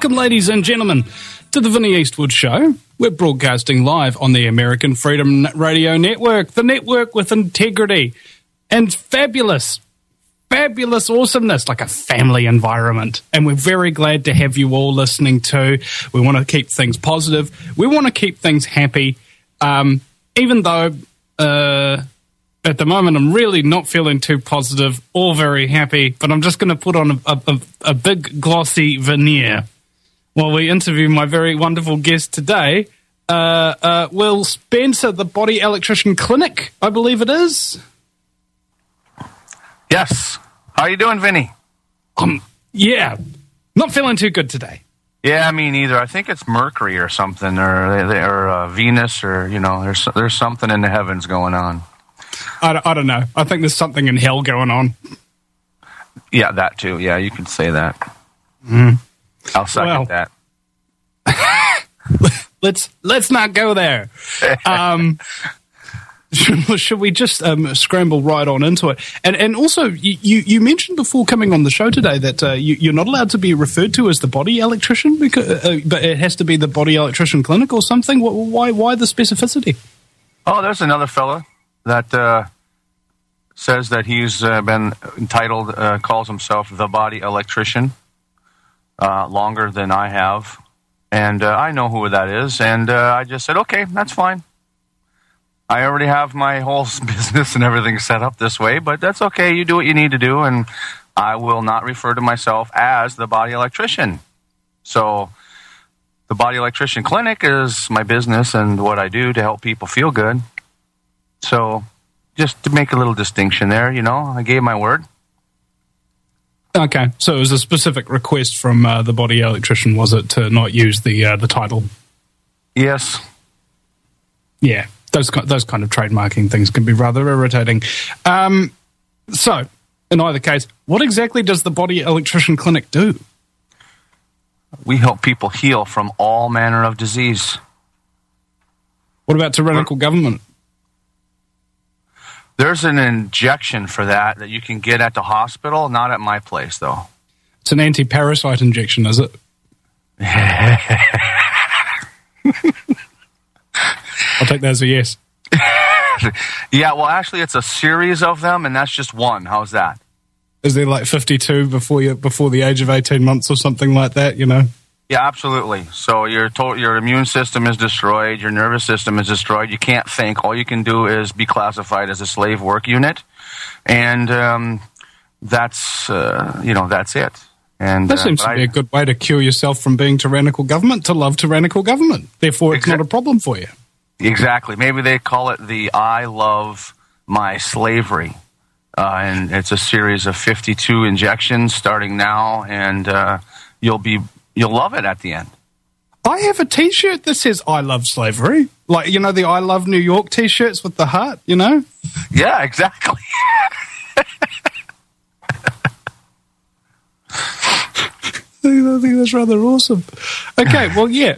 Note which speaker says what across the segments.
Speaker 1: Welcome, ladies and gentlemen, to the Vinnie Eastwood Show. We're broadcasting live on the American Freedom Radio Network, the network with integrity and fabulous awesomeness, like a family environment. And we're very glad to have you all listening too. We want to keep things positive. We want to keep things happy, even though at the moment I'm really not feeling too positive or very happy, but I'm just going to put on a big glossy veneer while we interview my very wonderful guest today, Will Spencer, the Body Electrician Clinic, I believe it is.
Speaker 2: Yes. How you doing, Vinny?
Speaker 1: Yeah, not feeling too good today.
Speaker 2: Yeah, me neither. I think it's Mercury or something, or Venus, or there's something in the heavens going on.
Speaker 1: I don't know. I think there's something in hell going on.
Speaker 2: Yeah, that too. Yeah, you can say that. I'll second that.
Speaker 1: Let's not go there. Should we just scramble right on into it? And also, you mentioned before coming on the show today that you're not allowed to be referred to as the body electrician, but it has to be the Body Electrician Clinic or something. Why the specificity?
Speaker 2: Oh, there's another fella that says that he's been entitled, calls himself the Body Electrician, longer than I have. And I know who that is. And I just said, okay, that's fine. I already have my whole business and everything set up this way, but that's okay. You do what you need to do, and I will not refer to myself as the Body Electrician. So the Body Electrician Clinic is my business and what I do to help people feel good. So just to make a little distinction there, I gave my word.
Speaker 1: Okay, so it was a specific request from the Body Electrician, was it, to not use the title?
Speaker 2: Yes.
Speaker 1: Yeah. Those kind of trademarking things can be rather irritating. So, in either case, what exactly does the Body Electrician Clinic do?
Speaker 2: We help people heal from all manner of disease.
Speaker 1: What about tyrannical government?
Speaker 2: There's an injection for that you can get at the hospital, not at my place, though.
Speaker 1: It's an anti-parasite injection, is it? I'll take that as a yes.
Speaker 2: Yeah, well, actually, it's a series of them, and that's just one. How's that?
Speaker 1: Is there like 52 before the age of 18 months or something like that,
Speaker 2: Yeah, absolutely. So your immune system is destroyed, your nervous system is destroyed, you can't think. All you can do is be classified as a slave work unit, and that's it. And
Speaker 1: that seems to be a good way to cure yourself from being tyrannical government, to love tyrannical government. Therefore, it's not a problem for you.
Speaker 2: Exactly. Maybe they call it the I Love My Slavery. And it's a series of 52 injections starting now, and you'll love it at the end.
Speaker 1: I have a T-shirt that says I love slavery. Like, the I love New York T-shirts with the heart,
Speaker 2: Yeah, exactly.
Speaker 1: I think that's rather awesome. Okay, well, yeah.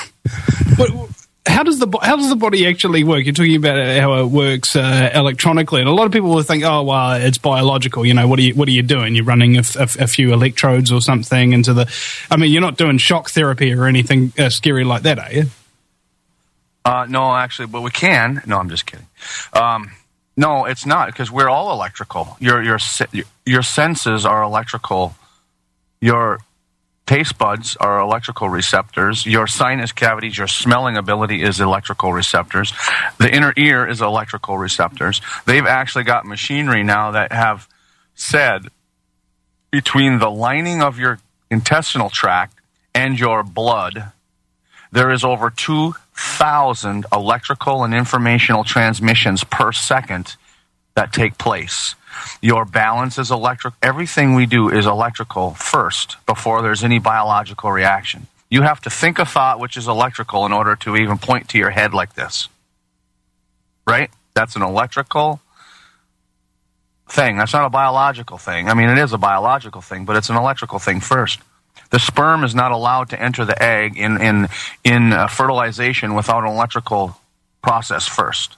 Speaker 1: How does the body actually work? You're talking about how it works electronically, and a lot of people will think, "Oh, well, it's biological." What are you doing? You're running a few electrodes or something into the. I mean, you're not doing shock therapy or anything scary like that, are you?
Speaker 2: No, actually, but we can. No, I'm just kidding. No, it's not, because we're all electrical. Your senses are electrical. Your taste buds are electrical receptors. Your sinus cavities, your smelling ability is electrical receptors. The inner ear is electrical receptors. They've actually got machinery now that have said between the lining of your intestinal tract and your blood, there is over 2,000 electrical and informational transmissions per second that take place. Your balance is electric. Everything we do is electrical first before there's any biological reaction. You have to think a thought which is electrical in order to even point to your head like this. Right? That's an electrical thing. That's not a biological thing. I mean, it is a biological thing, but it's an electrical thing first. The sperm is not allowed to enter the egg in fertilization without an electrical process first.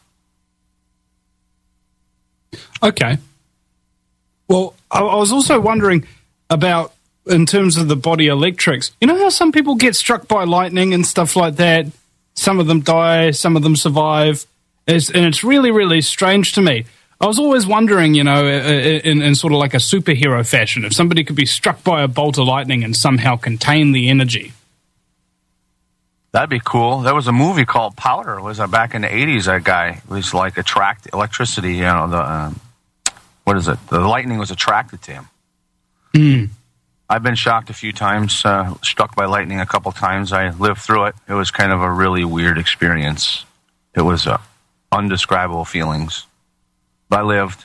Speaker 1: Okay. Well, I was also wondering about in terms of the body electrics, you know how some people get struck by lightning and stuff like that? Some of them die, some of them survive. And it's really, really strange to me. I was always wondering, you know, in sort of like a superhero fashion, if somebody could be struck by a bolt of lightning and somehow contain the energy.
Speaker 2: That'd be cool. There was a movie called Powder. It was back in the 80s, that guy was like attract electricity, you know, what is it? The lightning was attracted to him.
Speaker 1: Mm.
Speaker 2: I've been shocked a few times, struck by lightning a couple times. I lived through it. It was kind of a really weird experience. It was undescribable feelings. But I lived.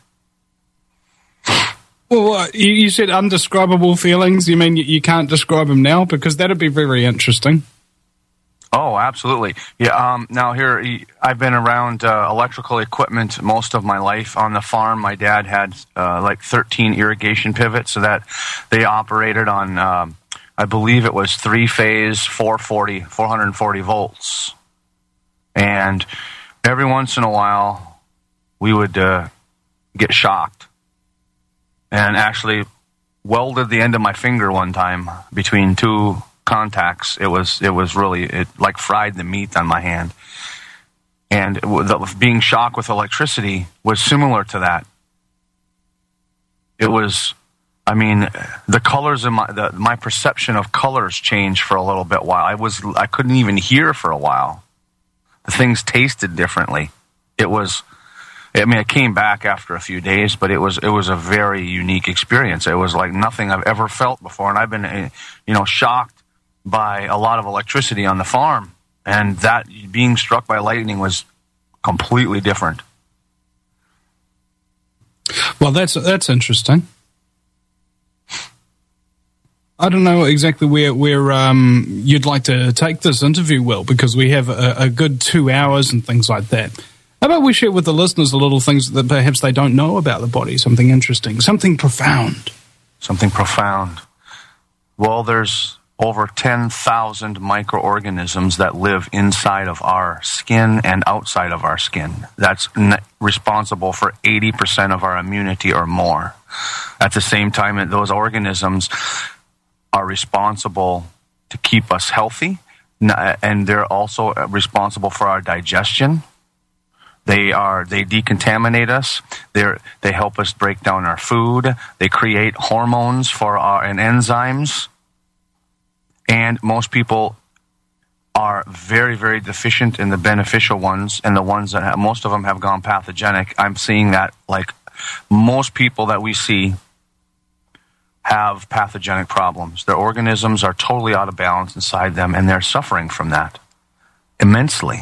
Speaker 1: Well, you said undescribable feelings. You mean you can't describe them now? Because that'd be very interesting.
Speaker 2: Oh, absolutely. Yeah. Now here, I've been around electrical equipment most of my life. On the farm, my dad had like 13 irrigation pivots, so that they operated on, I believe it was 3-phase, 440 volts. And every once in a while, we would get shocked, and actually welded the end of my finger one time between two contacts. It was really, it like fried the meat on my hand. And being shocked with electricity was similar to that. It was, I mean, the colors in my perception of colors changed for a little bit while. I couldn't even hear for a while. The things tasted differently. It came back after a few days, but it was a very unique experience. It was like nothing I've ever felt before, and I've been, shocked by a lot of electricity on the farm, and that being struck by lightning was completely different.
Speaker 1: Well, that's interesting. I don't know exactly where you'd like to take this interview, Will, because we have a good 2 hours and things like that. How about we share with the listeners a little things that perhaps they don't know about the body, something interesting, something profound.
Speaker 2: Something profound. Well, there's over 10,000 microorganisms that live inside of our skin and outside of our skin. That's responsible for 80% of our immunity or more. At the same time, those organisms are responsible to keep us healthy, and they're also responsible for our digestion. They decontaminate us. They help us break down our food. They create hormones and enzymes. And most people are very, very deficient in the beneficial ones, and the ones that most of them have gone pathogenic. I'm seeing that, like, most people that we see have pathogenic problems. Their organisms are totally out of balance inside them, and they're suffering from that immensely.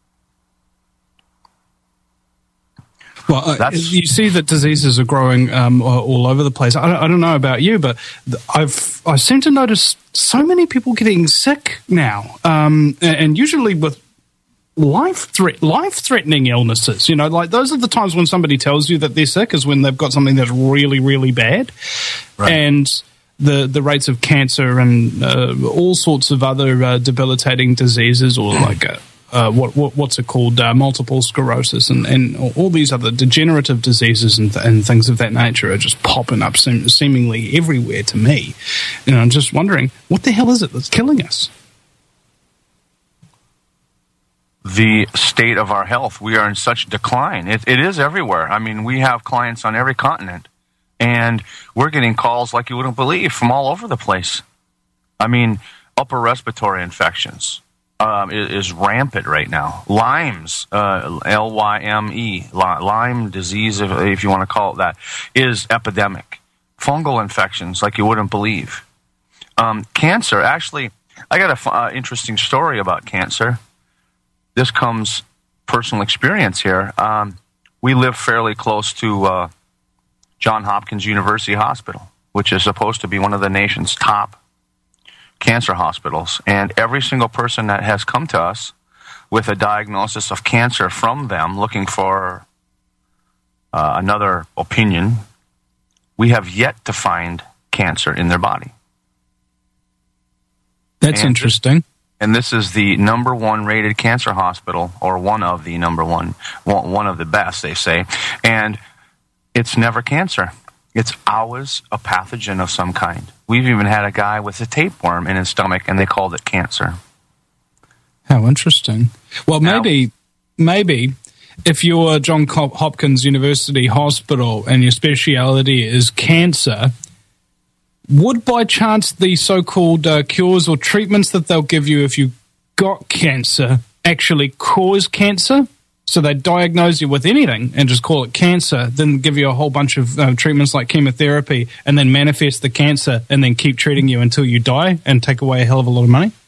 Speaker 1: Well, you see that diseases are growing all over the place. I don't know about you, but I seem to notice so many people getting sick now, and usually with life-threatening illnesses. You know, like those are the times when somebody tells you that they're sick is when they've got something that's really, really bad, right. And the rates of cancer and all sorts of other debilitating diseases, or like what's it called, multiple sclerosis and all these other degenerative diseases and things of that nature are just popping up seemingly everywhere to me. And I'm just wondering, what the hell is it that's killing us?
Speaker 2: The state of our health. We are in such decline. It is everywhere. I mean, we have clients on every continent, and we're getting calls like you wouldn't believe from all over the place. I mean, upper respiratory infections is rampant right now. Lyme's, Lyme, Lyme disease, if you want to call it that, is epidemic. Fungal infections like you wouldn't believe. Cancer, actually, I got an interesting story about cancer. This comes personal experience here. We live fairly close to Johns Hopkins University Hospital, which is supposed to be one of the nation's top cancer hospitals. And every single person that has come to us with a diagnosis of cancer from them, looking for another opinion, we have yet to find cancer in their body.
Speaker 1: That's interesting.
Speaker 2: And this is the number one rated cancer hospital, or one of the best, they say. And it's never cancer. It's always a pathogen of some kind. We've even had a guy with a tapeworm in his stomach, and they called it cancer.
Speaker 1: How interesting. Well, maybe if you're Johns Hopkins University Hospital and your speciality is cancer, would by chance the so-called cures or treatments that they'll give you if you got cancer actually cause cancer? So they diagnose you with anything and just call it cancer, then give you a whole bunch of treatments like chemotherapy, and then manifest the cancer and then keep treating you until you die and take away a hell of a lot of money?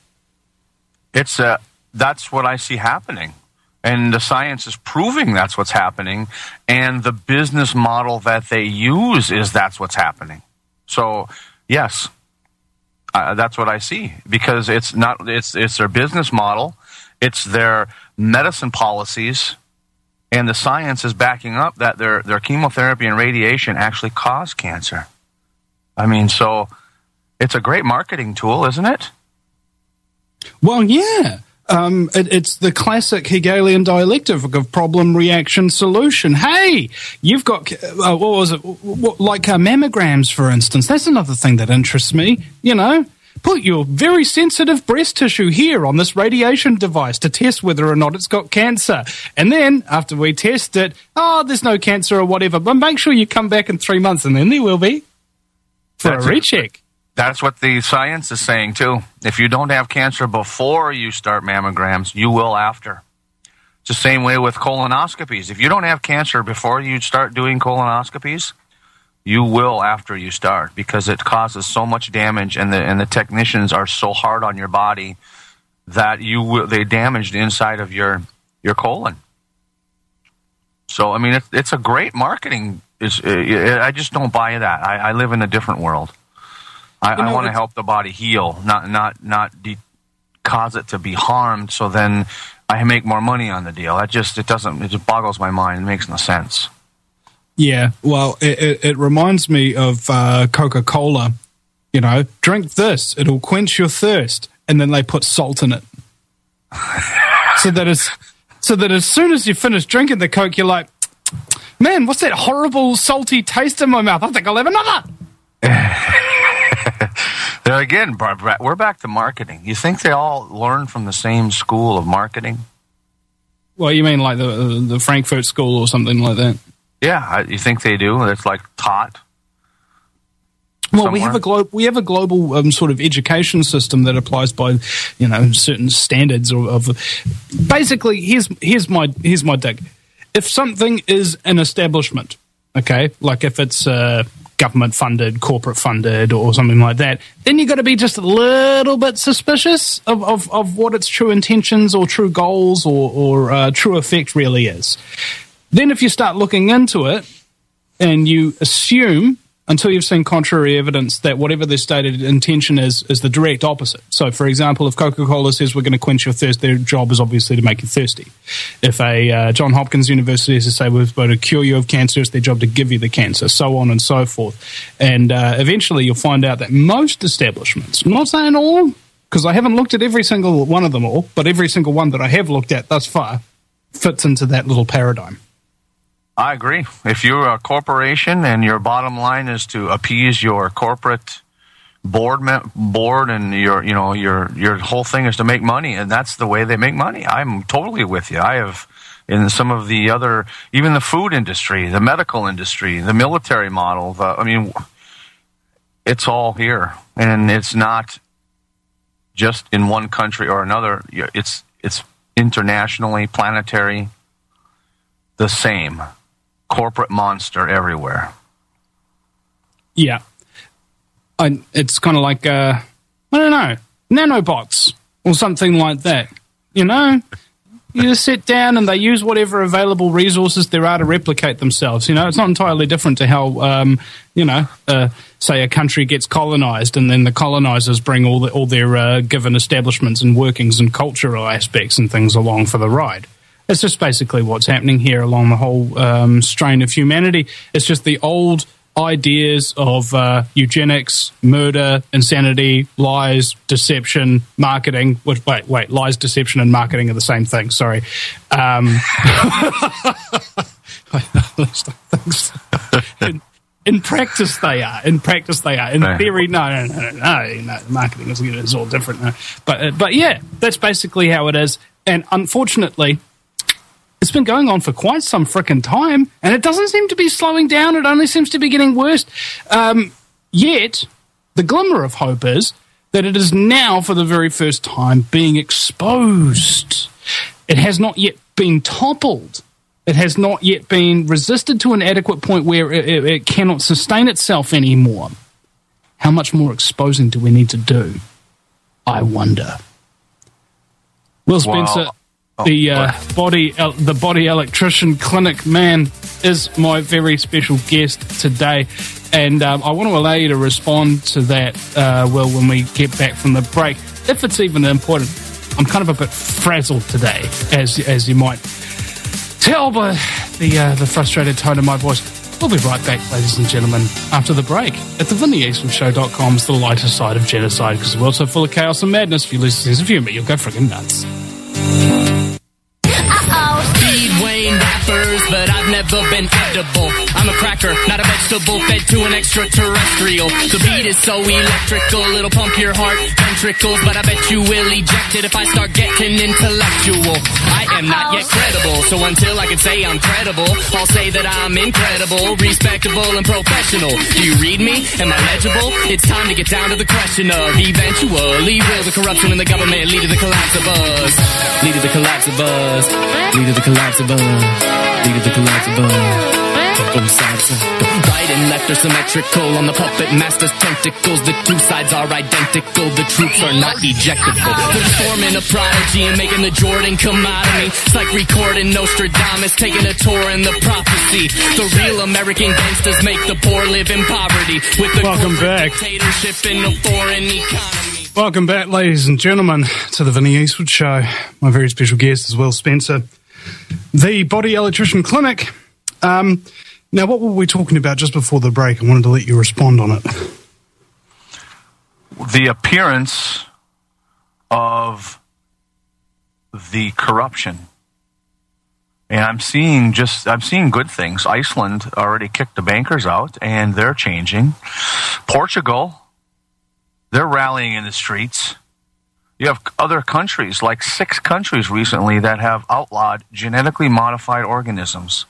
Speaker 2: That's what I see happening. And the science is proving that's what's happening. And the business model that they use is that's what's happening. So, yes, that's what I see. Because it's their business model. It's their medicine policies, and the science is backing up that their chemotherapy and radiation actually cause cancer. I mean, so it's a great marketing tool, isn't it?
Speaker 1: Well, yeah. It's the classic Hegelian dialectic of problem, reaction, solution. Hey, you've got, what was it, like mammograms, for instance. That's another thing that interests me, you know. Put your very sensitive breast tissue here on this radiation device to test whether or not it's got cancer. And then, after we test it, there's no cancer or whatever, but make sure you come back in 3 months and then there will be for a recheck.
Speaker 2: That's what the science is saying, too. If you don't have cancer before you start mammograms, you will after. It's the same way with colonoscopies. If you don't have cancer before you start doing colonoscopies, you will after you start, because it causes so much damage, and the technicians are so hard on your body that they damage the inside of your colon. So, I mean, it's a great marketing. I just don't buy that. I live in a different world. I want to help the body heal, not cause it to be harmed. So then I make more money on the deal. It just boggles my mind. It makes no sense.
Speaker 1: Yeah, well, it reminds me of Coca-Cola. You know, drink this; it'll quench your thirst, and then they put salt in it, so that as soon as you finish drinking the Coke, you're like, man, what's that horrible salty taste in my mouth? I think I'll have another.
Speaker 2: There again, we're back to marketing. You think they all learn from the same school of marketing?
Speaker 1: Well, you mean like the Frankfurt School or something like that?
Speaker 2: Yeah, you think they do? It's like taught.
Speaker 1: Well,
Speaker 2: somewhere?
Speaker 1: we have a global sort of education system that applies by, you know, certain standards of basically. Here's my dig. If something is an establishment, okay, like if it's government funded, corporate funded, or something like that, then you've got to be just a little bit suspicious of what its true intentions or true goals or true effect really is. Then if you start looking into it and you assume, until you've seen contrary evidence, that whatever their stated intention is the direct opposite. So, for example, if Coca-Cola says we're going to quench your thirst, their job is obviously to make you thirsty. If a Johns Hopkins University is to say we're going to cure you of cancer, it's their job to give you the cancer, so on and so forth. And eventually you'll find out that most establishments, I'm not saying all, because I haven't looked at every single one of them all, but every single one that I have looked at thus far fits into that little paradigm.
Speaker 2: I agree. If you're a corporation and your bottom line is to appease your corporate board and your whole thing is to make money, and that's the way they make money, I'm totally with you. I have in some of the other, even the food industry, the medical industry, the military model. It's all here, and it's not just in one country or another. It's internationally, planetary, the same. Corporate monster everywhere.
Speaker 1: Yeah. It's kind of like, I don't know, nanobots or something like that. You know? You just sit down and they use whatever available resources there are to replicate themselves. You know, it's not entirely different to how, say a country gets colonized and then the colonizers bring all their given establishments and workings and cultural aspects and things along for the ride. It's just basically what's happening here along the whole strain of humanity. It's just the old ideas of eugenics, murder, insanity, lies, deception, marketing. Wait, lies, deception, and marketing are the same thing. Sorry. At least I think so. In practice, they are. In practice, they are. In theory, no. Marketing is all different. No. But yeah, that's basically how it is. And unfortunately, it's been going on for quite some frickin' time, and it doesn't seem to be slowing down. It only seems to be getting worse. Yet, the glimmer of hope is that it is now, for the very first time, being exposed. It has not yet been toppled. It has not yet been resisted to an adequate point where it cannot sustain itself anymore. How much more exposing do we need to do? I wonder. Will Spencer, the body electrician clinic man, is my very special guest today. And I want to allow you to respond to that, Will, when we get back from the break, if it's even important. I'm kind of a bit frazzled today, as you might tell by the frustrated tone of my voice. We'll be right back, ladies and gentlemen, after the break at thevinnieeastwoodshow.com's The Lighter Side of Genocide, because the world's so full of chaos and madness. If you lose a sense of humour, you'll go friggin' nuts.
Speaker 3: Rappers, but I've never been edible. I'm a cracker, not a vegetable, fed to an extraterrestrial. The beat is so electrical, it'll pump your heart ventricles, but I bet you will eject it if I start getting intellectual. I am not yet credible, so until I can say I'm credible, I'll say that I'm incredible, respectable, and professional. Do you read me? Am I legible? It's time to get down to the question of eventually will the corruption in the government lead to the collapse of us? Lead to the collapse of us. Lead to the collapse of us. Lead to the collapse of us. Right and left are symmetrical on the puppet master's tentacles. The two sides are identical. The troops are not ejectable. They're forming a prodigy and making the Jordan come out of me. It's like recording Nostradamus, taking a tour in the prophecy. The real American gangsters make the poor live in poverty with the
Speaker 1: Welcome back.
Speaker 3: Dictatorship in a foreign economy.
Speaker 1: Welcome back, ladies and gentlemen, to the Vinnie Eastwood Show. My very special guest is Will Spencer, the Body Electrician Clinic. Now, what were we talking about just before the break? I wanted to let you respond on it.
Speaker 2: The appearance of the corruption. And I'm seeing good things. Iceland already kicked the bankers out, and they're changing. Portugal, they're rallying in the streets. You have other countries, like 6 countries recently, that have outlawed genetically modified organisms.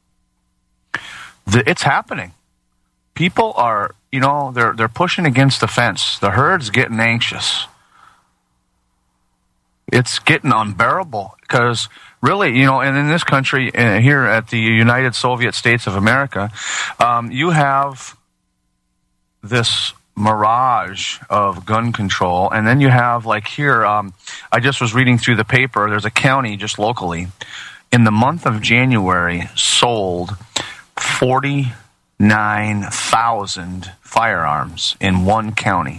Speaker 2: It's happening. People are, they're pushing against the fence. The herd's getting anxious. It's getting unbearable because really, and in this country, here at the United Soviet States of America, you have this mirage of gun control, and then you have, like here, I just was reading through the paper, there's a county just locally, in the month of January, sold 49,000 firearms in one county.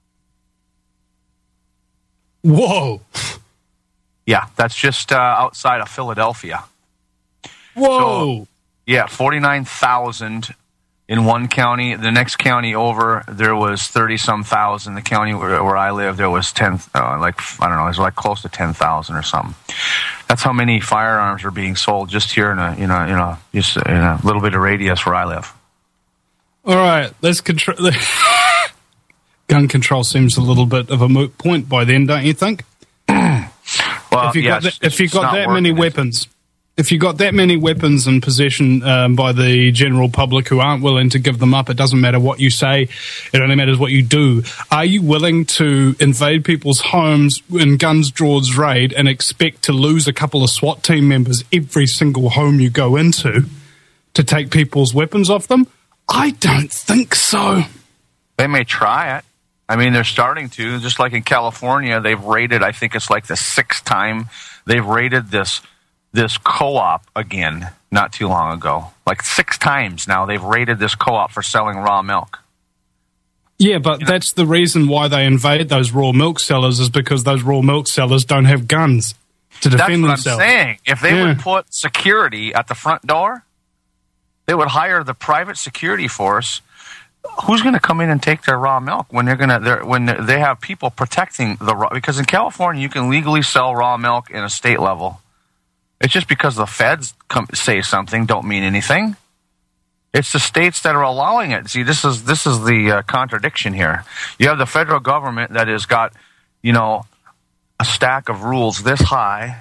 Speaker 1: Whoa.
Speaker 2: Yeah, that's just outside of Philadelphia.
Speaker 1: Whoa.
Speaker 2: So, yeah, 49,000 in one county. The next county over, there was 30-some thousand. The county where I live, there was 10, it was like close to 10,000 or something. That's how many firearms are being sold just here in a little bit of radius where I live.
Speaker 1: All right, let's control. Gun control seems a little bit of a moot point by then, don't you think?
Speaker 2: Well,
Speaker 1: if you've got that many weapons. If you've got that many weapons in possession by the general public who aren't willing to give them up, it doesn't matter what you say, it only matters what you do. Are you willing to invade people's homes in guns draws raid and expect to lose a couple of SWAT team members every single home you go into to take people's weapons off them? I don't think so.
Speaker 2: They may try it. I mean, they're starting to. Just like in California, they've raided, I think it's like the 6th time, they've raided this co-op again not too long ago. Like 6 times now they've raided this co-op for selling raw milk.
Speaker 1: Yeah, but that's the reason why they invade those raw milk sellers, is because those raw milk sellers don't have guns to defend themselves.
Speaker 2: That's what I'm saying. If they would put security at the front door, they would hire the private security force. Who's going to come in and take their raw milk when they have people protecting the raw? Because in California, you can legally sell raw milk in a state level. It's just because the feds say something don't mean anything. It's the states that are allowing it. See, this is the contradiction here. You have the federal government that has got, a stack of rules this high,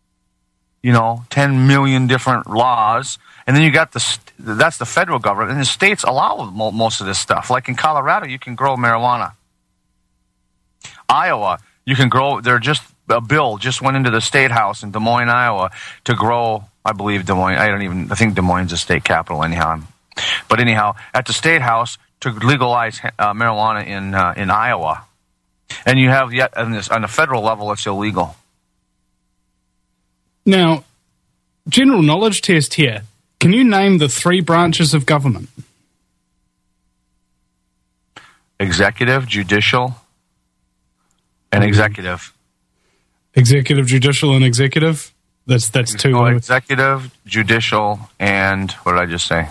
Speaker 2: 10 million different laws, and then you got that's the federal government, and the states allow most of this stuff. Like in Colorado, you can grow marijuana. Iowa, you can grow. A bill just went into the state house in Des Moines, Iowa, to grow. I believe Des Moines. I think Des Moines is the state capital anyhow. But anyhow, at the state house to legalize marijuana in Iowa, and you have yet on the federal level, it's illegal.
Speaker 1: Now, general knowledge test here. Can you name the 3 branches of government?
Speaker 2: Executive, judicial, and executive.
Speaker 1: Executive, judicial, and executive? That's 2.
Speaker 2: No, executive, judicial, and what did I just say?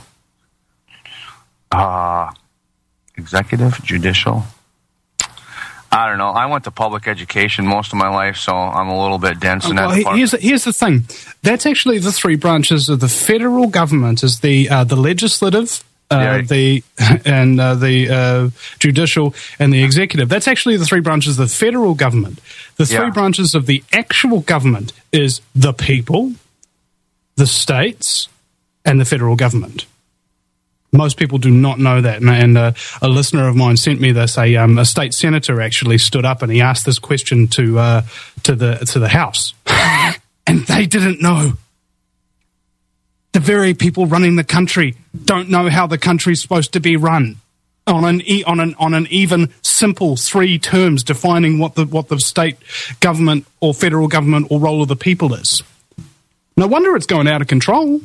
Speaker 2: Executive, judicial. I don't know. I went to public education most of my life, so I'm a little bit dense in that department.
Speaker 1: Here's the thing. That's actually the 3 branches of the federal government: is the legislative, the judicial, and the executive. That's actually the 3 branches of the federal government. The 3 branches of the actual government is the people, the states, and the federal government. Most people do not know that, and a listener of mine sent me this. A state senator actually stood up and he asked this question to the House, and they didn't know. The very people running the country don't know how the country's supposed to be run on an even simple 3 terms defining what the state government or federal government or role of the people is. No wonder it's going out of control.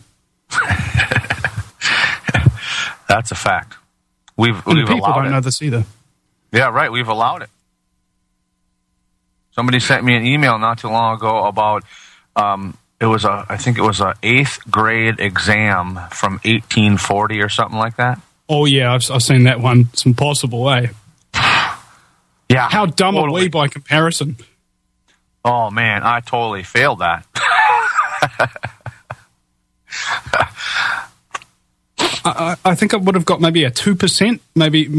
Speaker 2: That's a fact. We've
Speaker 1: people
Speaker 2: allowed
Speaker 1: don't
Speaker 2: it.
Speaker 1: know this either.
Speaker 2: Yeah, right. We've allowed it. Somebody sent me an email not too long ago about I think it was a 8th grade exam from 1840 or something like that.
Speaker 1: Oh yeah, I've seen that one. It's impossible, eh?
Speaker 2: Yeah.
Speaker 1: How dumb are we by comparison?
Speaker 2: Oh man, I totally failed that.
Speaker 1: I think I would have got maybe a 2%, maybe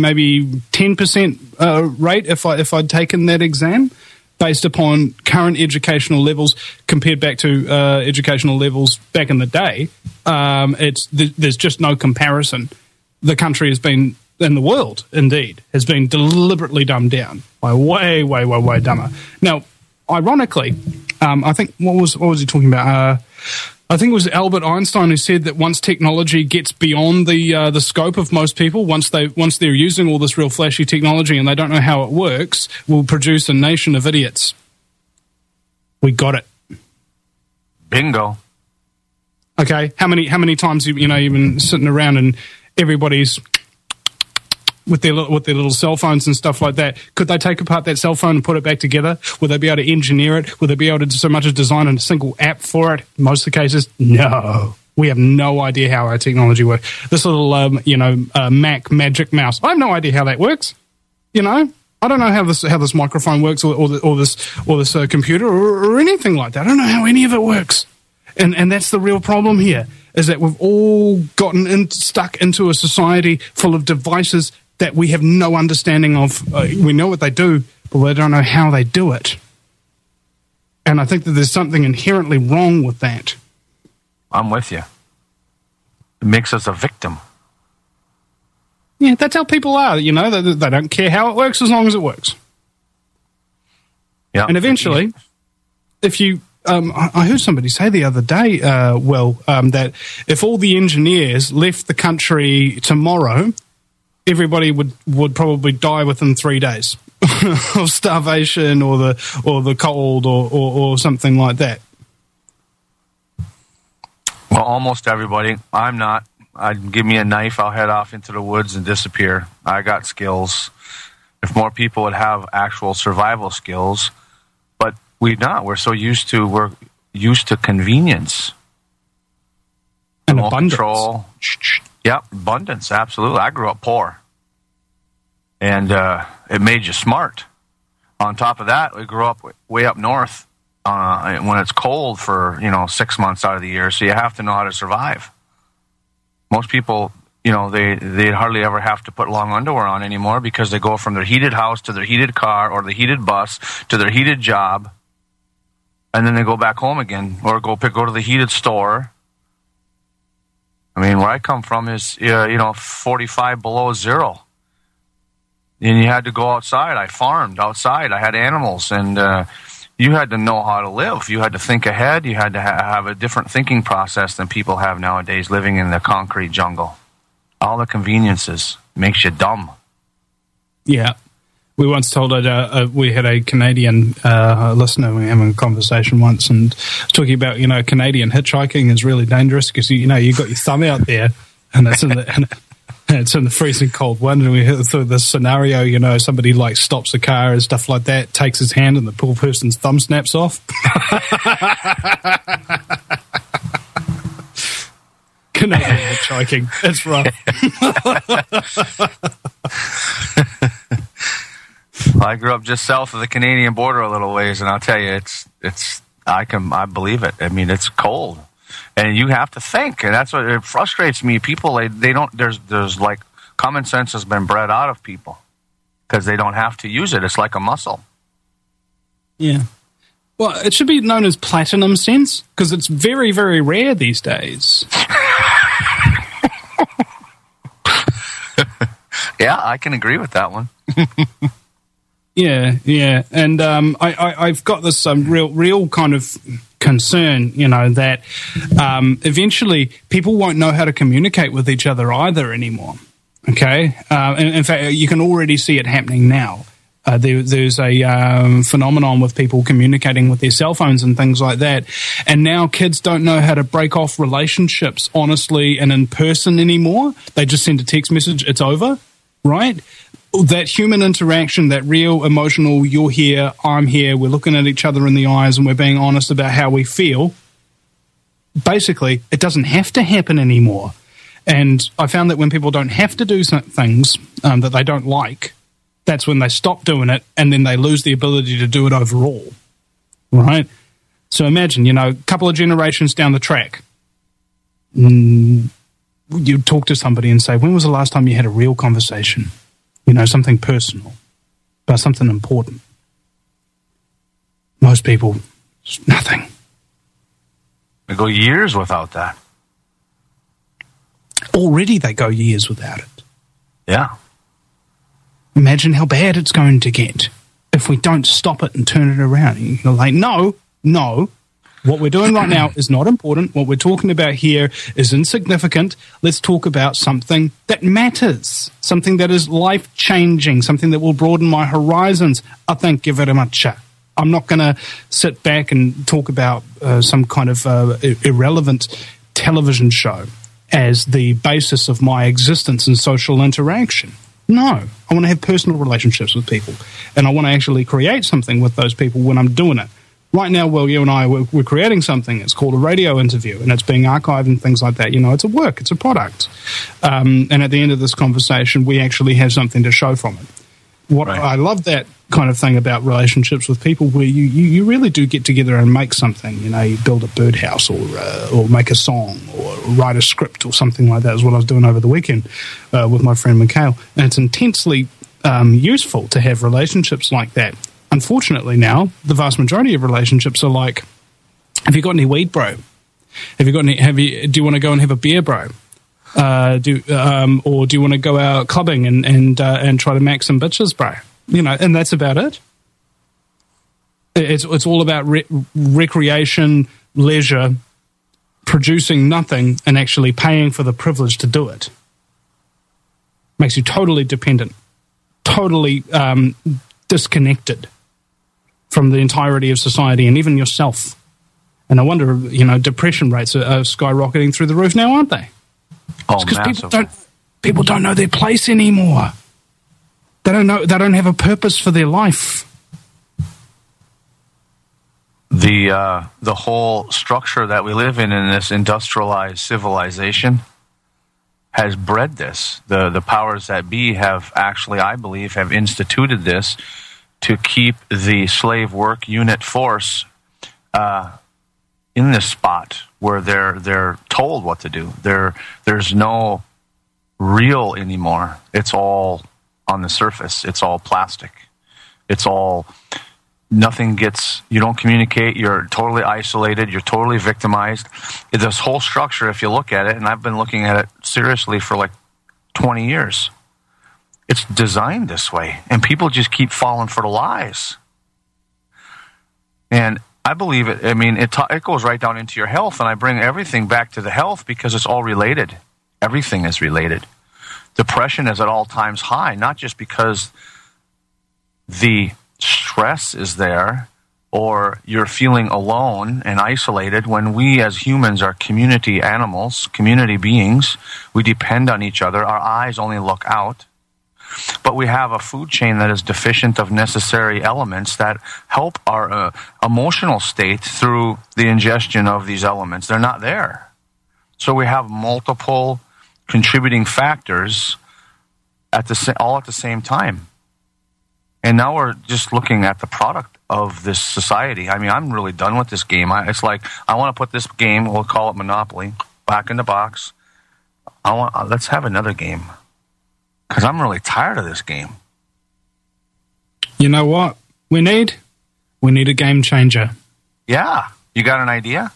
Speaker 1: 10% rate if I'd taken that exam, based upon current educational levels compared back to educational levels back in the day. There's just no comparison. The country has been, in the world, indeed, has been deliberately dumbed down by way dumber. Now, ironically, I think what was he talking about? I think it was Albert Einstein who said that once technology gets beyond the scope of most people, once they're using all this real flashy technology and they don't know how it works, we'll produce a nation of idiots. We got it.
Speaker 2: Bingo.
Speaker 1: Okay, how many times you've been sitting around and everybody's with their little cell phones and stuff like that? Could they take apart that cell phone and put it back together? Would they be able to engineer it? Would they be able to so much as design a single app for it? In most of the cases, no. We have no idea how our technology works. This little, Mac Magic Mouse. I have no idea how that works. I don't know how this microphone works or this computer or anything like that. I don't know how any of it works. And that's the real problem here, is that we've all gotten stuck into a society full of devices that we have no understanding of. We know what they do, but we don't know how they do it. And I think that there's something inherently wrong with that.
Speaker 2: I'm with you. It makes us a victim.
Speaker 1: Yeah, that's how people are. They don't care how it works as long as it works.
Speaker 2: Yeah.
Speaker 1: And eventually, if you... I heard somebody say the other day, that if all the engineers left the country tomorrow, everybody would probably die within 3 days of starvation or the cold or something like that.
Speaker 2: Well, almost everybody. I'm not. Give me a knife, I'll head off into the woods and disappear. I got skills. If more people would have actual survival skills, but we're not. We're used to convenience
Speaker 1: and abundance.
Speaker 2: Control. Yep, abundance. Absolutely. I grew up poor, and it made you smart. On top of that, we grew up way up north when it's cold for 6 months out of the year, so you have to know how to survive. Most people, they hardly ever have to put long underwear on anymore because they go from their heated house to their heated car or the heated bus to their heated job, and then they go back home again or go to the heated store. I mean, where I come from is 45 below zero, and you had to go outside. I farmed outside. I had animals, and you had to know how to live. You had to think ahead. You had to have a different thinking process than people have nowadays living in the concrete jungle. All the conveniences makes you dumb.
Speaker 1: Yeah. We once told we had a Canadian listener. We were having a conversation once and talking about, Canadian hitchhiking is really dangerous because, you got your thumb out there and it's in the freezing cold wind. And we heard through this scenario, somebody stops a car and stuff like that, takes his hand and the poor person's thumb snaps off. Canadian hitchhiking. It's rough.
Speaker 2: I grew up just south of the Canadian border a little ways, and I'll tell you, I believe it. I mean, it's cold, and you have to think, and that's what it frustrates me. People, they don't. There's common sense has been bred out of people because they don't have to use it. It's like a muscle.
Speaker 1: Yeah. Well, it should be known as platinum sense because it's very, very rare these days.
Speaker 2: Yeah, I can agree with that one.
Speaker 1: Yeah, and I've got this real kind of concern, that eventually people won't know how to communicate with each other either anymore. Okay, in fact, you can already see it happening now. There's a phenomenon with people communicating with their cell phones and things like that, and now kids don't know how to break off relationships honestly and in person anymore. They just send a text message, it's over, right? That human interaction, that real emotional, you're here, I'm here, we're looking at each other in the eyes and we're being honest about how we feel, basically, it doesn't have to happen anymore. And I found that when people don't have to do some things that they don't like, that's when they stop doing it and then they lose the ability to do it overall, right? So imagine, a couple of generations down the track, you talk to somebody and say, when was the last time you had a real conversation? Something personal, about something important. Most people, nothing.
Speaker 2: They go years without that.
Speaker 1: Already they go years without it.
Speaker 2: Yeah.
Speaker 1: Imagine how bad it's going to get if we don't stop it and turn it around. You're like, no. What we're doing right now is not important. What we're talking about here is insignificant. Let's talk about something that matters, something that is life-changing, something that will broaden my horizons. Thank you very much. I'm not going to sit back and talk about some kind of irrelevant television show as the basis of my existence and social interaction. No, I want to have personal relationships with people, and I want to actually create something with those people when I'm doing it. Right now, you and I, we're creating something. It's called a radio interview, and it's being archived and things like that. It's a work, it's a product. And at the end of this conversation, we actually have something to show from it. Right. I love that kind of thing about relationships with people where you really do get together and make something. You build a birdhouse or make a song or write a script or something like that is what I was doing over the weekend with my friend Mikhail. And it's intensely useful to have relationships like that. Unfortunately now, the vast majority of relationships are like, have you got any weed, bro? Do you want to go and have a beer, bro? Or do you want to go out clubbing and try to max some bitches, bro? And that's about it. It's all about recreation, leisure, producing nothing, and actually paying for the privilege to do it. Makes you totally dependent, totally disconnected from the entirety of society and even yourself. And I wonder, depression rates are skyrocketing through the roof now, aren't they?
Speaker 2: Oh,
Speaker 1: because people don't know their place anymore. They don't have a purpose for their life.
Speaker 2: The whole structure that we live in this industrialized civilization has bred this. The powers that be have actually, I believe, have instituted this to keep the slave work unit force in this spot where they're told what to do. There's no real anymore. It's all on the surface. It's all plastic. It's all, nothing gets, you don't communicate. You're totally isolated. You're totally victimized. This whole structure, if you look at it, and I've been looking at it seriously for like 20 years, it's designed this way, and people just keep falling for the lies. And I believe it. I mean, it goes right down into your health, and I bring everything back to the health because it's all related. Everything is related. Depression is at all times high, not just because the stress is there or you're feeling alone and isolated. When we as humans are community animals, community beings, we depend on each other. Our eyes only look out. But we have a food chain that is deficient of necessary elements that help our emotional state through the ingestion of these elements. They're not there. So we have multiple contributing factors all at the same time. And now we're just looking at the product of this society. I mean, I'm really done with this game. It's like, I want to put this game, we'll call it Monopoly, back in the box. Let's have another game. Because I'm really tired of this game.
Speaker 1: You know what we need? We need a game changer.
Speaker 2: Yeah. You got an idea?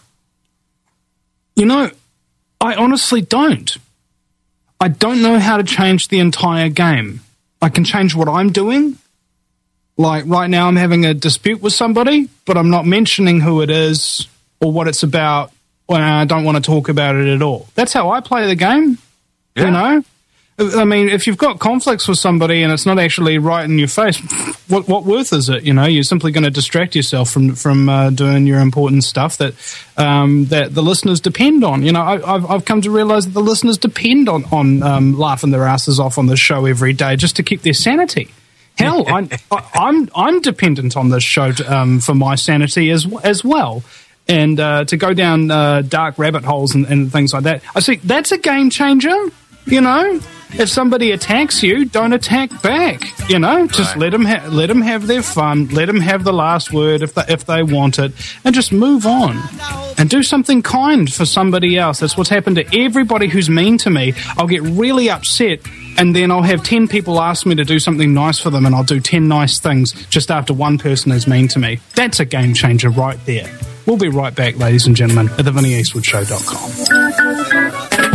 Speaker 1: You know, I honestly don't. I don't know how to change the entire game. I can change what I'm doing. Like right now I'm having a dispute with somebody, but I'm not mentioning who it is or what it's about, and I don't want to talk about it at all. That's how I play the game,
Speaker 2: yeah.
Speaker 1: You know? I mean, if you've got conflicts with somebody and it's not actually right in your face, what worth is it? You know, you're simply going to distract yourself from doing your important stuff that the listeners depend on. You know, I've come to realize that the listeners depend on laughing their asses off on this show every day just to keep their sanity. Hell, I'm dependent on this show for my sanity as well. And to go down dark rabbit holes and things like that. I see that's a game changer. You know, if somebody attacks you, don't attack back. You know, just let them have their fun. Let them have the last word if they want it, and just move on and do something kind for somebody else. That's what's happened to everybody who's mean to me. I'll get really upset, and then I'll have 10 people ask me to do something nice for them, and I'll do 10 nice things just after one person is mean to me. That's a game changer right there. We'll be right back, ladies and gentlemen, at theVinnieEastwoodShow.com.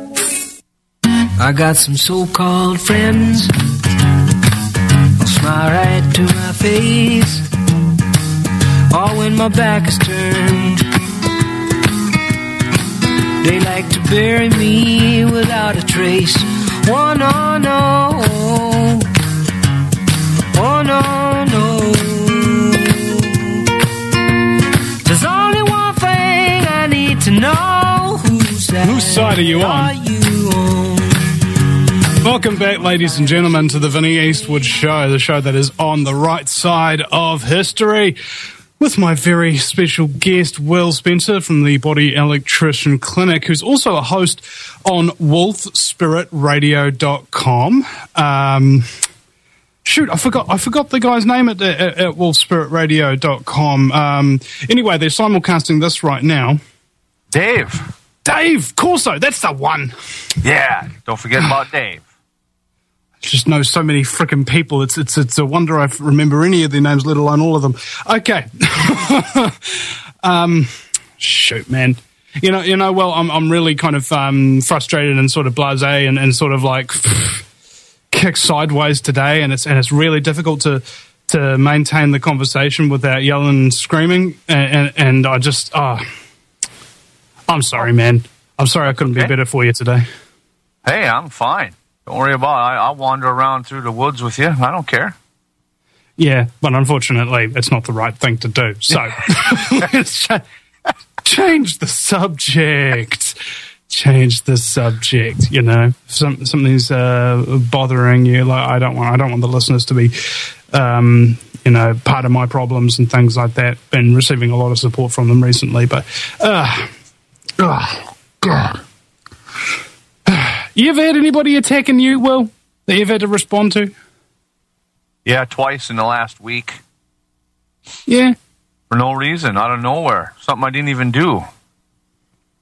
Speaker 4: I got some so-called friends, they'll smile right to my face, all when my back is turned. They like to bury me without a trace. Oh no, no, oh no, no. There's only one thing I need to know. Whose
Speaker 1: side are you on? Welcome back, ladies and gentlemen, to the Vinnie Eastwood Show, the show that is on the right side of history, with my very special guest, Will Spencer from the Body Electrician Clinic, who's also a host on wolfspiritradio.com. Shoot, I forgot the guy's name at wolfspiritradio.com. Anyway, they're simulcasting this right now. Dave Corso, that's the one.
Speaker 2: Yeah, don't forget about Dave.
Speaker 1: Just know so many freaking people. It's a wonder I remember any of their names, let alone all of them. Okay. Shoot, man. You know. Well, I'm really kind of frustrated and sort of blasé and sort of like kick sideways today, and it's really difficult to maintain the conversation without yelling and screaming. And I just I'm sorry, man. I'm sorry I couldn't be better for you today.
Speaker 2: Hey, I'm fine. Don't worry about it. I'll wander around through the woods with you. I don't care.
Speaker 1: Yeah, but unfortunately, it's not the right thing to do. So let's change the subject. Change the subject. You know, something's bothering you. Like I don't want the listeners to be, part of my problems and things like that. Been receiving a lot of support from them recently, but God. You ever had anybody attacking you, Will, that you've had to respond to?
Speaker 2: Yeah, twice in the last week.
Speaker 1: Yeah.
Speaker 2: For no reason, out of nowhere. Something I didn't even do.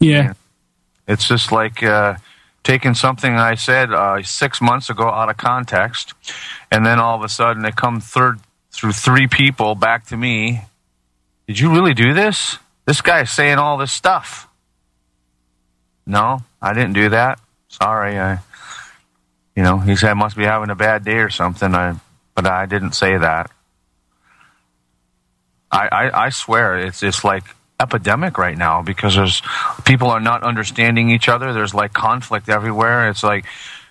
Speaker 1: Yeah.
Speaker 2: It's just like taking something I said 6 months ago out of context, and then all of a sudden it comes through 3 people back to me. Did you really do this? This guy's saying all this stuff. No, I didn't do that. Sorry. He said must be having a bad day or something. But I didn't say that. I swear it's like epidemic right now because people are not understanding each other. There's like conflict everywhere. It's like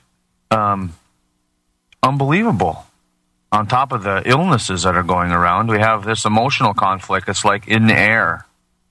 Speaker 2: unbelievable. On top of the illnesses that are going around, we have this emotional conflict. It's like in the air.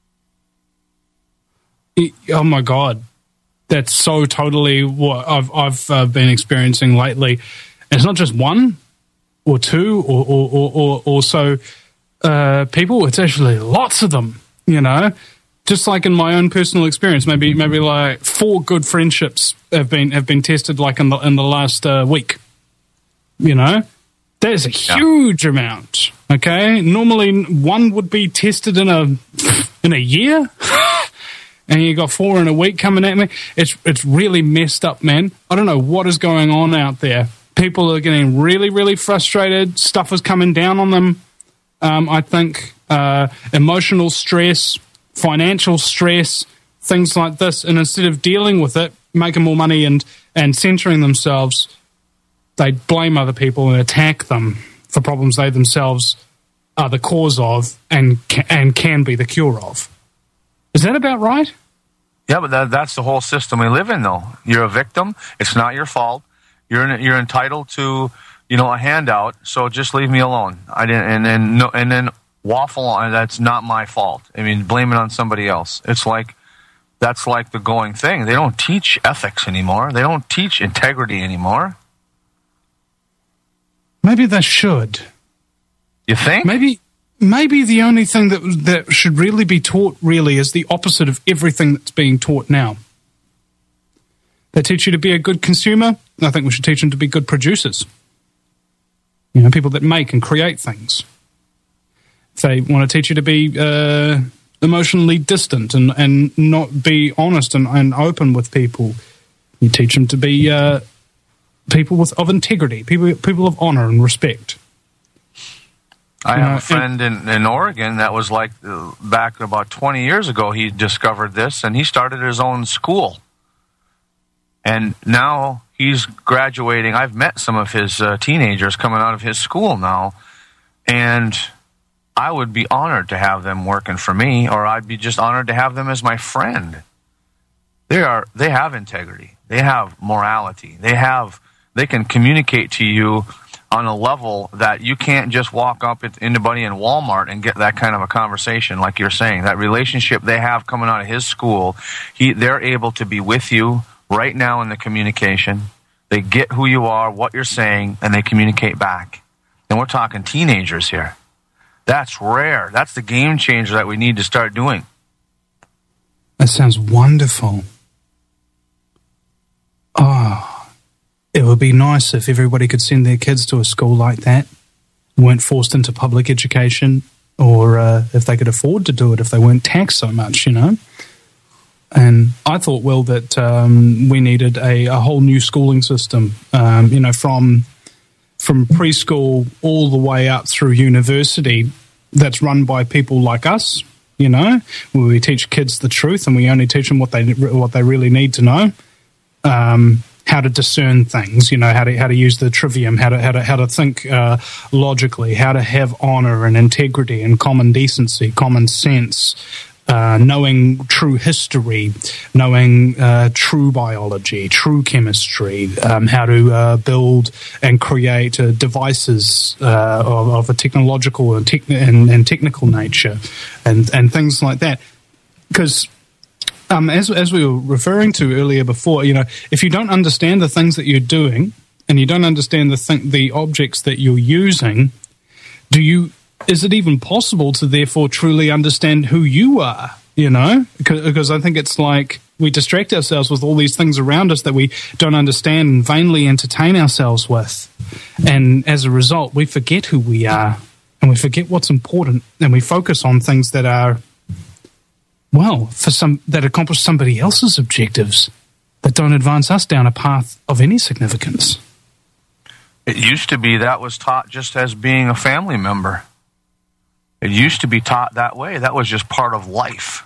Speaker 1: Oh my God, that's so totally what I've been experiencing lately. And it's not just one or two or so people. It's actually lots of them. Just like in my own personal experience, maybe like 4 good friendships have been tested like in the last week. That is a huge amount. Okay, normally 1 would be tested in a year, and you got 4 in a week coming at me. It's really messed up, man. I don't know what is going on out there. People are getting really, really frustrated. Stuff is coming down on them. I think emotional stress, financial stress, things like this, and instead of dealing with it, making more money and centering themselves, they blame other people and attack them for problems they themselves are the cause of and can be the cure of. Is that about right?
Speaker 2: Yeah, but that's the whole system we live in, though. You're a victim. It's not your fault. You're entitled to, a handout. So just leave me alone. I didn't, and then waffle on. That's not my fault. I mean, blame it on somebody else. It's like that's like the going thing. They don't teach ethics anymore. They don't teach integrity anymore.
Speaker 1: Maybe they should.
Speaker 2: You think?
Speaker 1: Maybe the only thing that should really be taught really is the opposite of everything that's being taught now. They teach you to be a good consumer. I think we should teach them to be good producers. People that make and create things. If they want to teach you to be emotionally distant and not be honest and open with people, you teach them to be people of integrity, people of honor and respect.
Speaker 2: I have a friend in Oregon that was like back about 20 years ago. He discovered this and he started his own school. And now he's graduating. I've met some of his teenagers coming out of his school now. And I would be honored to have them working for me, or I'd be just honored to have them as my friend. They have integrity. They have morality. They can communicate to you on a level that you can't just walk up to anybody in Walmart and get that kind of a conversation like you're saying. That relationship they have coming out of his school, they're able to be with you right now in the communication. They get who you are, what you're saying, and they communicate back. And we're talking teenagers here. That's rare. That's the game changer that we need to start doing.
Speaker 1: That sounds wonderful. Oh, it would be nice if everybody could send their kids to a school like that, weren't forced into public education, or if they could afford to do it, if they weren't taxed so much, And I thought, that we needed a whole new schooling system, from preschool all the way up through university, that's run by people like us, where we teach kids the truth and we only teach them what they really need to know. How to discern things, how to use the trivium, how to think logically, how to have honor and integrity and common decency, common sense, knowing true history, knowing true biology, true chemistry, how to build and create devices of a technological and technical nature, and things like that. Because as we were referring to earlier before, if you don't understand the things that you're doing and you don't understand the objects that you're using, is it even possible to therefore truly understand who you are? Because I think it's like we distract ourselves with all these things around us that we don't understand and vainly entertain ourselves with. And as a result, we forget who we are and we forget what's important and we focus on things that are well, that accomplish somebody else's objectives that don't advance us down a path of any significance.
Speaker 2: It used to be that was taught just as being a family member. It used to be taught that way. That was just part of life.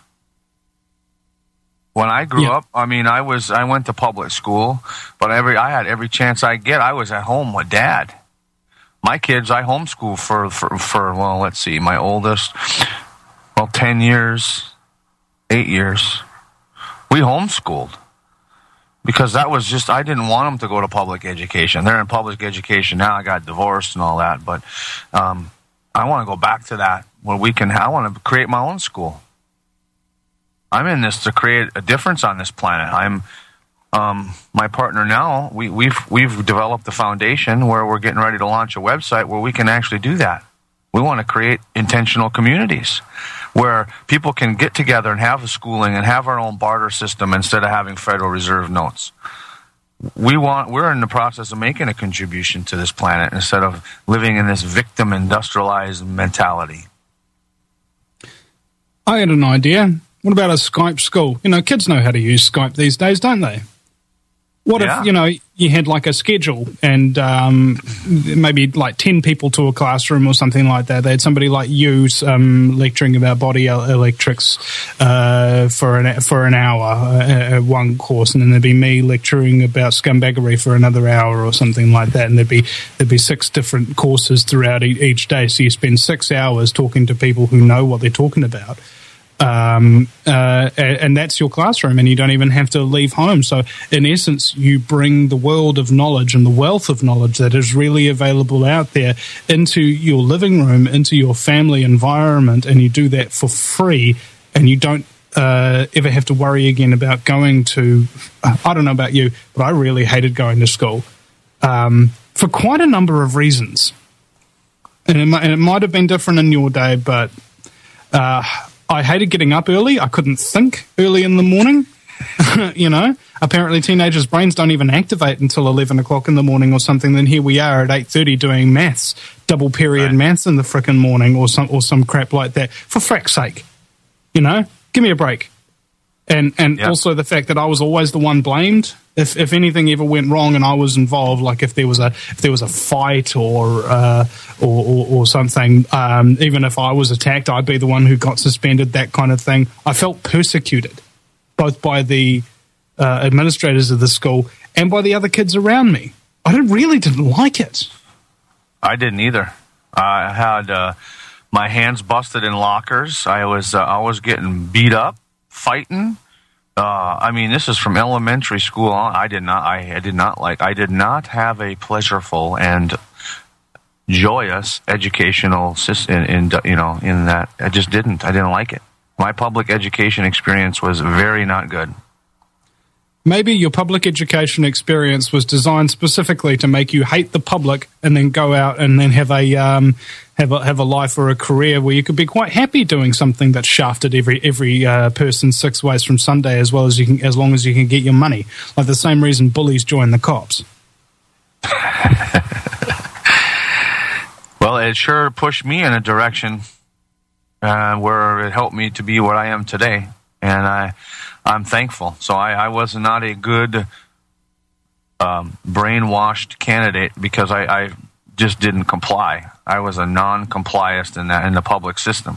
Speaker 2: When I grew up, I mean, I went to public school, but I had every chance I get. I was at home with Dad. My kids, I homeschool for well, let's see, my oldest, 10 years, 8 years. We homeschooled because that was just, I didn't want them to go to public education. They're in public education now. I got divorced and all that, but I want to go back to that where I want to create my own school. I'm in this to create a difference on this planet. My partner now, we've developed a foundation where we're getting ready to launch a website where we can actually do that. We want to create intentional communities where people can get together and have a schooling and have our own barter system instead of having Federal Reserve notes. We're in the process of making a contribution to this planet instead of living in this victim industrialized mentality.
Speaker 1: I had an idea. What about a Skype school? Kids know how to use Skype these days, don't they? What if, you had like a schedule and maybe like 10 people to a classroom or something like that. They had somebody like you lecturing about body electrics for an hour, one course, and then there'd be me lecturing about scumbaggery for another hour or something like that. And there'd be 6 different courses throughout each day. So you spend 6 hours talking to people who know what they're talking about. And that's your classroom, and you don't even have to leave home. So in essence, you bring the world of knowledge and the wealth of knowledge that is really available out there into your living room, into your family environment, and you do that for free, and you don't ever have to worry again about going to, I don't know about you, but I really hated going to school for quite a number of reasons. And it might have been different in your day, but I hated getting up early. I couldn't think early in the morning. Apparently teenagers' brains don't even activate until 11 o'clock in the morning or something. Then here we are at 8:30 doing maths, double period maths in the frickin' morning or some crap like that. For frack's sake, give me a break. And also the fact that I was always the one blamed if anything ever went wrong and I was involved, like if there was a fight or something, even if I was attacked, I'd be the one who got suspended, that kind of thing. I felt persecuted, both by the administrators of the school and by the other kids around me. I really didn't like it. I
Speaker 2: didn't either. I had my hands busted in lockers. I was getting beat up, fighting. This is from elementary school on. I did not have a pleasurable and joyous educational system in that. I just didn't. I didn't like it. My public education experience was very not good.
Speaker 1: Maybe your public education experience was designed specifically to make you hate the public and then go out and then have a life or a career where you could be quite happy doing something that shafted every person 6 ways from Sunday, as long as you can get your money. Like the same reason bullies join the cops.
Speaker 2: Well, it sure pushed me in a direction where it helped me to be what I am today, and I'm thankful. So I was not a good brainwashed candidate because I just didn't comply. I was a non-compliant in the public system.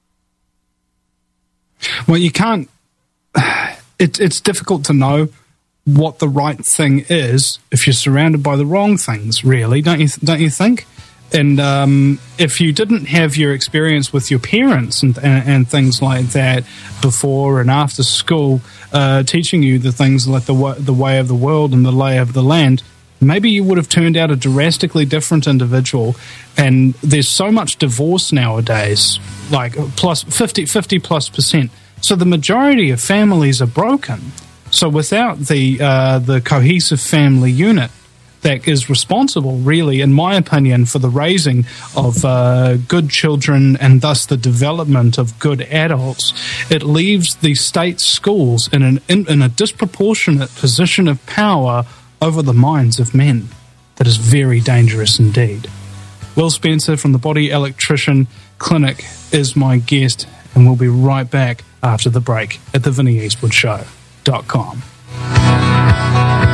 Speaker 1: Well, you can't. It's difficult to know what the right thing is if you're surrounded by the wrong things. Really, don't you think? And if you didn't have your experience with your parents and things like that before and after school, teaching you the things like the way of the world and the lay of the land, maybe you would have turned out a drastically different individual. And there's so much divorce nowadays, like plus 50+%. So the majority of families are broken. So without the cohesive family unit that is responsible, really, in my opinion, for the raising of good children and thus the development of good adults, it leaves the state schools in a disproportionate position of power over the minds of men. That is very dangerous indeed. Will Spencer from the Body Electrician Clinic is my guest, And we'll be right back after the break at the VinnyEastwoodShow.com.